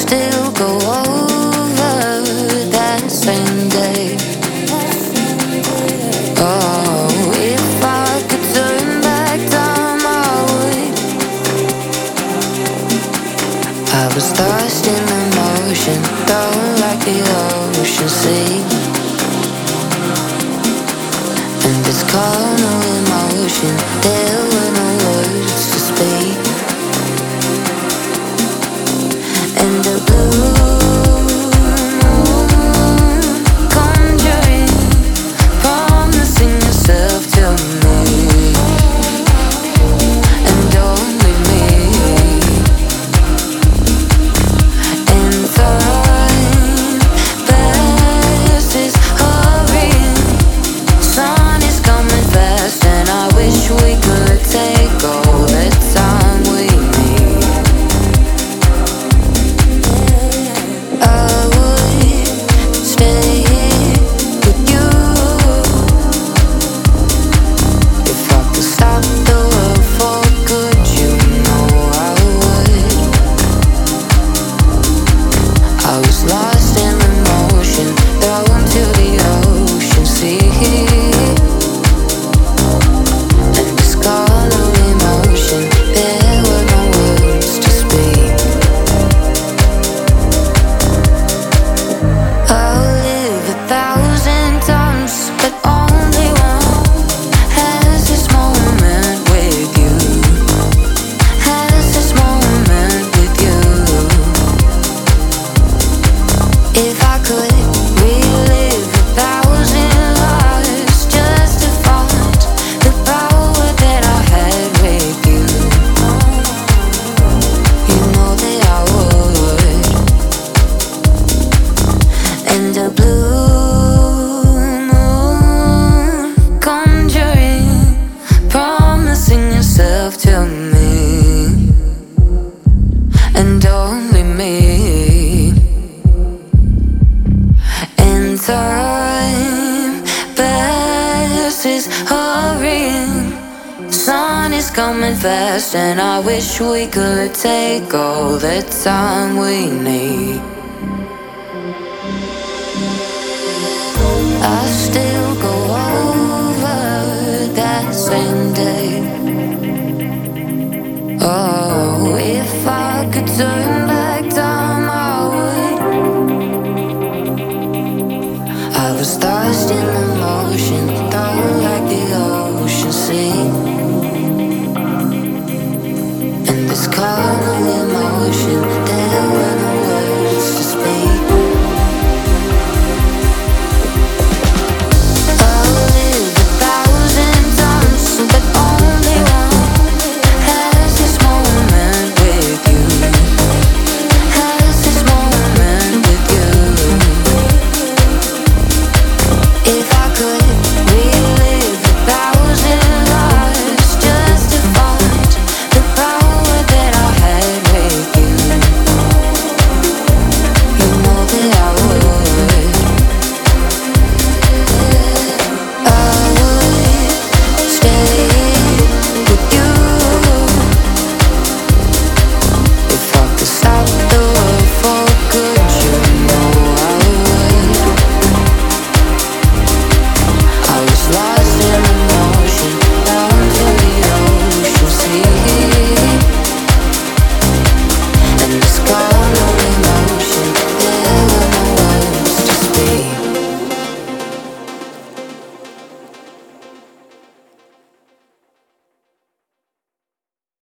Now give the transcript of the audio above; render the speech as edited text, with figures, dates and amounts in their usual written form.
still go over that same day. Oh, if I could turn back time, I would. I was lost in the motion, don't like the ocean sea. And it's carnal emotion, there were no words to speak. And the blue moon conjuring, promising yourself to me, and only me. And time passes hurrying, sun is coming fast, and I wish we could take all the time we need. I would stay here with you if I could stop the world for good. You know I would. I was lost in emotion, thrown to the ocean sea. And this carnal emotion, there were no words to speak. I'll live 1,000 times, but only one has this moment with you. Has this moment with you. If I could relive 1,000 lives just to find the power that I had with you, you know that I would. And the blue moon conjuring, promising yourself to me, and only me. And time passes hurrying, sun is coming fast, and I wish we could take all the time we need. I still go over that same